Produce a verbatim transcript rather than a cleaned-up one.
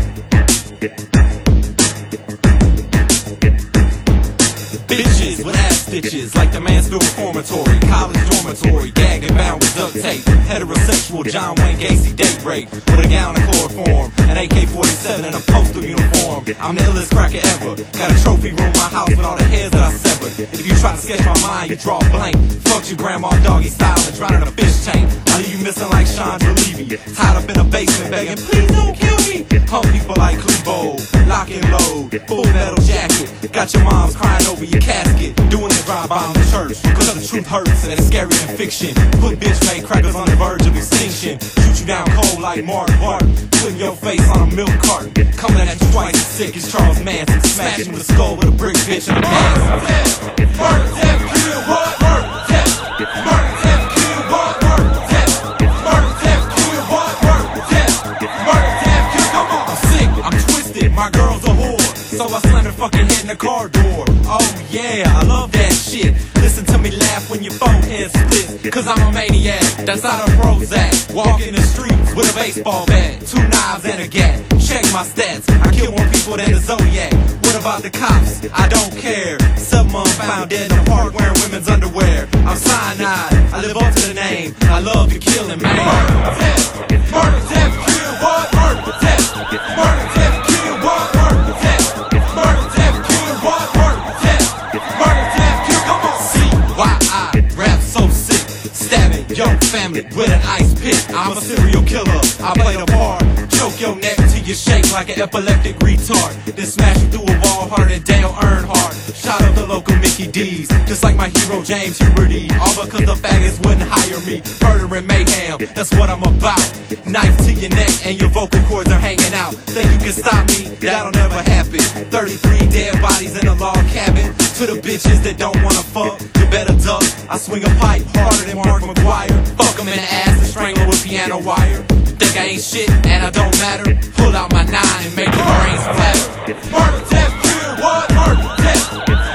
Bitches with ass stitches, like the Mansfield Reformatory, college dormitory, gagged and bound with duct tape. Heterosexual John Wayne Gacy date rape, with a gown and chloroform, an A K forty-seven and a postal uniform. I'm the illest cracker ever. Got a trophy room in my house with all the hairs that I severed. If you try to sketch my mind, you draw blank. Fuck your grandma doggy style and drown in a fish tank. I leave you missing like Chandra Levy, tied up in a basement begging, please don't kill me. Pump people like Clevo, lock and load, full metal jacket. Got your moms crying over your casket, doing the drive-by on the church, cause the truth hurts and it's scarier than fiction. Put bitch-made crackers on the verge of extinction, shoot you down cold like Mark Bart, putting your face on a milk carton, coming at you twice as sick as Charles Manson, smashing the skull with a brick bitch in the pants. Murder, death, kill, what? Murder, death, murder, death, kill, what? Murder, death, murder, death, kill, what? Murder, death, murder, death, kill, come on. I'm sick, I'm twisted, my girl's a whore, so I slammed her fucking head in the car door. Oh yeah, I love that shit. Listen to me laugh when your forehead split, cause I'm a maniac, that's how the Prozac. Walk in the streets with a baseball bat, two knives and a gat. Check my stats, I kill more people than the Zodiac. What about the cops? I don't care. Seven months found dead in the park wearing women's underwear. I'm cyanide, I live up to the name, I love to kill and man. Murder, death, murder, death, kill, what? Murder, death, murder, death, kill, what? Murder, death, murder, death, kill, what? Murder, death, murder, death, kill, come on. See why I rap so sick, stabbing your family with an ice pick. I'm a serial killer, I play the part, choke your neck till you shake like an epileptic retard, then smash you through a wall harder than Dale Earnhardt. Shout out the local Mickey D's, just like my hero James Huberty, all because the faggots wouldn't hire me. Murder and mayhem, that's what I'm about. Knife to your neck and your vocal cords are hanging out. Think you can stop me? That'll never happen. thirty-three dead bodies in a log cabin. To the bitches that don't wanna fuck, you better duck. I swing a pipe harder than Mark McGuire. Fuck 'em in the ass and strangle with piano wire. Think I ain't shit and I don't matter? Pull out my nine and make your brains splatter. Murder, death, kill, what? Murder, death,